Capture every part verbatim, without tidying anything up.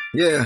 Yeah.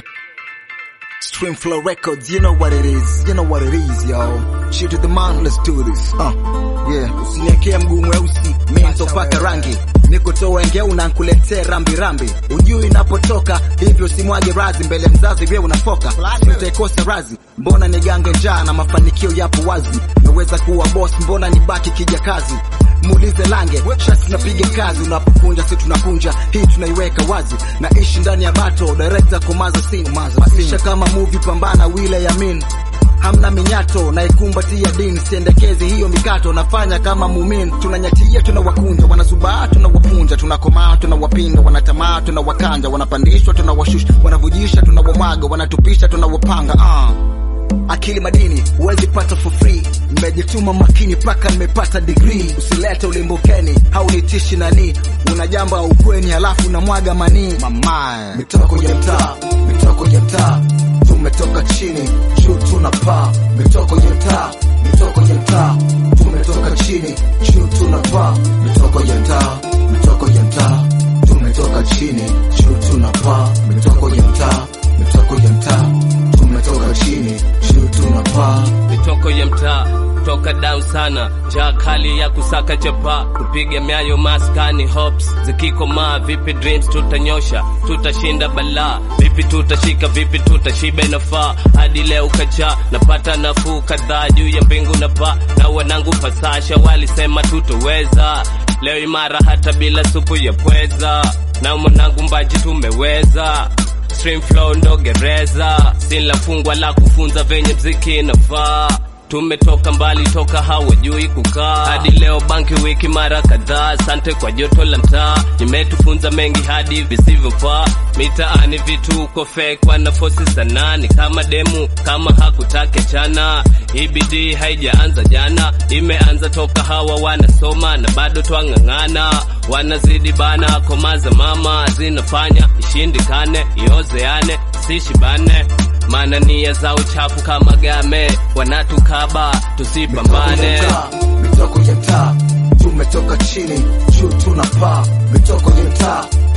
Stream Flow Records, you know what it is, you know what it is, yo. Shit to the man, let's do this, uh, yeah. Usiniekea mguu mweusi, mimi nitopaka rangi. Nikutoa ngeu unankuletea rambi rambi. Ujui inapotoka, hivyo simwage razi mbele mzazi wewe unafoka. Utaikosa razi, mbona nigange njaa na mafanikio yapo wazi. Naweza kuwa boss, mbona nibaki kijakazi. Muulize Lange, shati napiga kazi, unapokunja si tunakunja, hii tunaiweka wazi. Naishi ndani ya battle, director komaza scene, masisha kama movie pambana wile yamin. Hamna minyato, na ikumbatia dini, siendekezi hiyo mikato, nafanya kama muumini. Tunanyatia, tunawakunja, wanasubaa, tunawapunja, tunakomaa, tunawapinga, wanatamaa, tunawakanja, wanapandishwa, tunawashusha, wanavujisha, tunawamwaga, wanatupisha, tunawapanga, ah. Akili madini, uwezi pata for free. Nimejituma makini paka nimepata degree. Usilete ulimbukeni, haunitishi nani. Unajamba ukweni halafu unamwaga mani. Mamae, mitoko ya mtaa, mitoko ya mtaa. Tumetoka chini, juu tunapaa. Mitoko ya mtaa, mitoko ya mtaa. Tumetoka chini, juu tunapaa. Mitoko ya mtaa, mitoko ya mtaa. Tumetoka chini, juu tunapaa. Mitoko ya mtaa, mitoko ya mtaa. Tumetoka chini, juu tunapaa. Mitoko ya mtaa, toka down sana. Jaa kali ya kusaka chapa, kupiga miayo maskani hops. Zikikomaa vipi dreams tutanyosha, tutashinda balaa. Vipi tutashika, vipi tutashiba inafaa. Hadi leo kacha, napata nafuu kadhaa juu ya mbingu na paa. Na wanangu pasasha walisema tutoweza. Leo imara hata bila supu ya pweza. Na mwanangu mbaji tumeweza. Stream Flow ndo gereza, sila fungwa la kufunza venye mziki inafaa. Tumetoka mbali toka hawajui kukaa. Hadi leo banki wiki mara kadhaa. Asante kwa joto la mtaa, nimetufunza mengi hadi visivyofaa. Mitaani vitu uko fake, wanafosi sana. Ni kama demu, kama hakutake chana. Hii bidii haijaanza jana, imeanza toka hawa wanasoma. Na bado twang'ang'ana, wanazidi bana komaza mama. Zinafanya ishindikane, iozeane, sishibane. Mana nia za uchafu kama game, wanatukaba, tusipambane. Mitoko ya mtaa, tumetoka chini, juu tunapaa. Mitoko ya mtaa,